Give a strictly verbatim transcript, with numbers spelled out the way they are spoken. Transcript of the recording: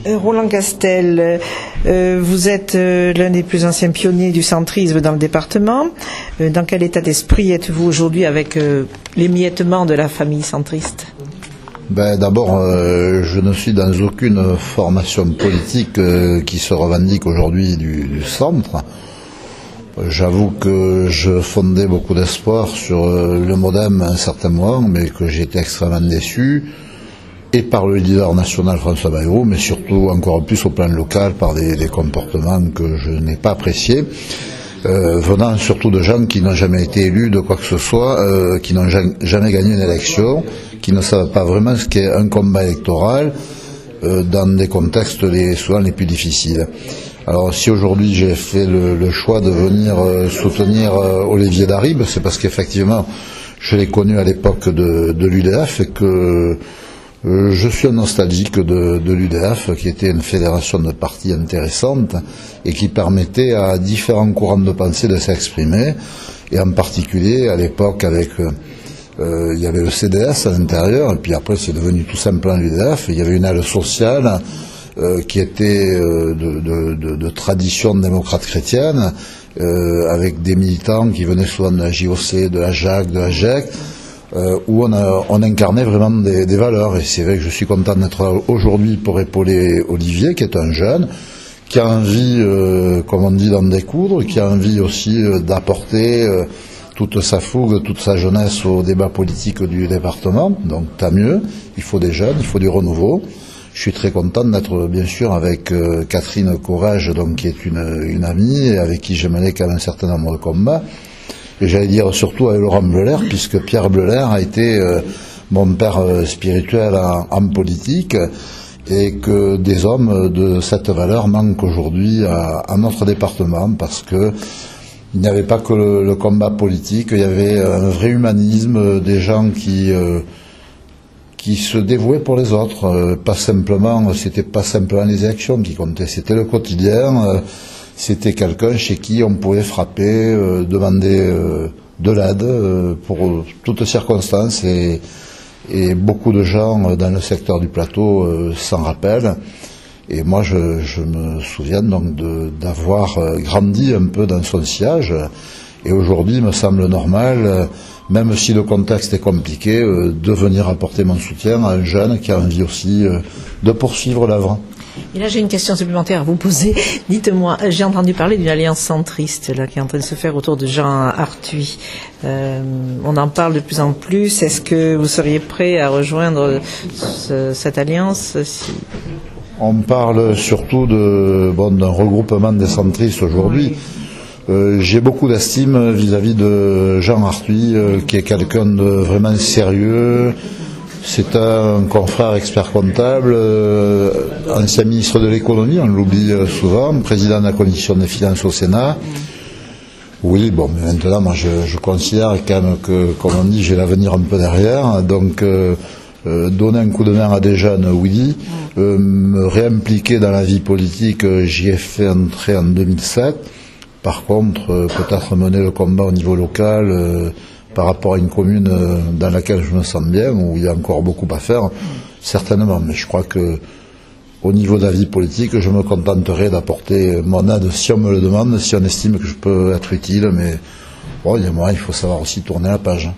Roland Castel, euh, vous êtes euh, l'un des plus anciens pionniers du centrisme dans le département. Euh, dans quel état d'esprit êtes-vous aujourd'hui avec euh, l'émiettement de la famille centriste ? Ben, d'abord, euh, je ne suis dans aucune formation politique euh, qui se revendique aujourd'hui du, du centre. J'avoue que je fondais beaucoup d'espoir sur euh, le MODEM à un certain moment, mais que j'ai été extrêmement déçu, et par le leader national François Bayrou, mais surtout encore plus au plan local par des, des comportements que je n'ai pas appréciés, euh, venant surtout de gens qui n'ont jamais été élus de quoi que ce soit, euh, qui n'ont jamais gagné une élection, qui ne savent pas vraiment ce qu'est un combat électoral euh, dans des contextes les, souvent les plus difficiles. Alors si aujourd'hui j'ai fait le, le choix de venir euh, soutenir euh, Olivier Darribe, c'est parce qu'effectivement je l'ai connu à l'époque de, de l'U D F et que euh, je suis un nostalgique de, de l'U D F, qui était une fédération de partis intéressante et qui permettait à différents courants de pensée de s'exprimer, et en particulier à l'époque avec euh, il y avait le C D S à l'intérieur, et puis après c'est devenu tout simplement l'U D F. Il y avait une aile sociale Euh, qui était euh, de, de, de, de tradition démocrate chrétienne, euh, avec des militants qui venaient souvent de la J O C, de la J A C, de la G E C, euh, où on, a, on incarnait vraiment des, des valeurs. Et c'est vrai que je suis content d'être là aujourd'hui pour épauler Olivier, qui est un jeune, qui a envie, euh, comme on dit, d'en découdre, qui a envie aussi euh, d'apporter euh, toute sa fougue, toute sa jeunesse au débat politique du département. Donc tant mieux, il faut des jeunes, il faut du renouveau. Je suis très content d'être bien sûr avec euh, Catherine Courage, donc, qui est une, une amie et avec qui j'ai mené quand même un certain nombre de combats. Et j'allais dire surtout avec Laurent Bleuler, puisque Pierre Bleuler a été euh, mon père euh, spirituel en, en politique, et que des hommes de cette valeur manquent aujourd'hui à, à notre département, parce que il n'y avait pas que le, le combat politique, il y avait un vrai humanisme, des gens qui... Euh, qui se dévouait pour les autres, euh, pas simplement, c'était pas simplement les élections qui comptaient, c'était le quotidien, euh, c'était quelqu'un chez qui on pouvait frapper, euh, demander euh, de l'aide euh, pour toutes circonstances, et, et beaucoup de gens euh, dans le secteur du plateau euh, s'en rappellent. Et moi je, je me souviens donc de, d'avoir euh, grandi un peu dans son sillage, et aujourd'hui il me semble normal, euh, même si le contexte est compliqué, euh, de venir apporter mon soutien à un jeune qui a envie aussi euh, de poursuivre l'œuvre. Et là, j'ai une question supplémentaire à vous poser. Dites-moi, j'ai entendu parler d'une alliance centriste là, qui est en train de se faire autour de Jean Arthuis. Euh, on en parle de plus en plus. Est-ce que vous seriez prêt à rejoindre ce, cette alliance si... On parle surtout de, bon, d'un regroupement des centristes aujourd'hui. Oui. Euh, j'ai beaucoup d'estime vis-à-vis de Jean Arthuis, euh, qui est quelqu'un de vraiment sérieux. C'est un confrère expert comptable, euh, ancien ministre de l'économie, on l'oublie souvent, président de la commission des finances au Sénat. Oui, bon, mais maintenant, moi, je, je considère quand même que, comme on dit, j'ai l'avenir un peu derrière. Donc, euh, euh, donner un coup de main à des jeunes, oui. Euh, me réimpliquer dans la vie politique, j'y ai fait entrer en deux mille sept. Par contre, euh, peut-être mener le combat au niveau local euh, par rapport à une commune euh, dans laquelle je me sens bien, où il y a encore beaucoup à faire, certainement. Mais je crois que au niveau de la vie politique, je me contenterai d'apporter mon aide si on me le demande, si on estime que je peux être utile. Mais bon, il y a moi, il faut savoir aussi tourner la page.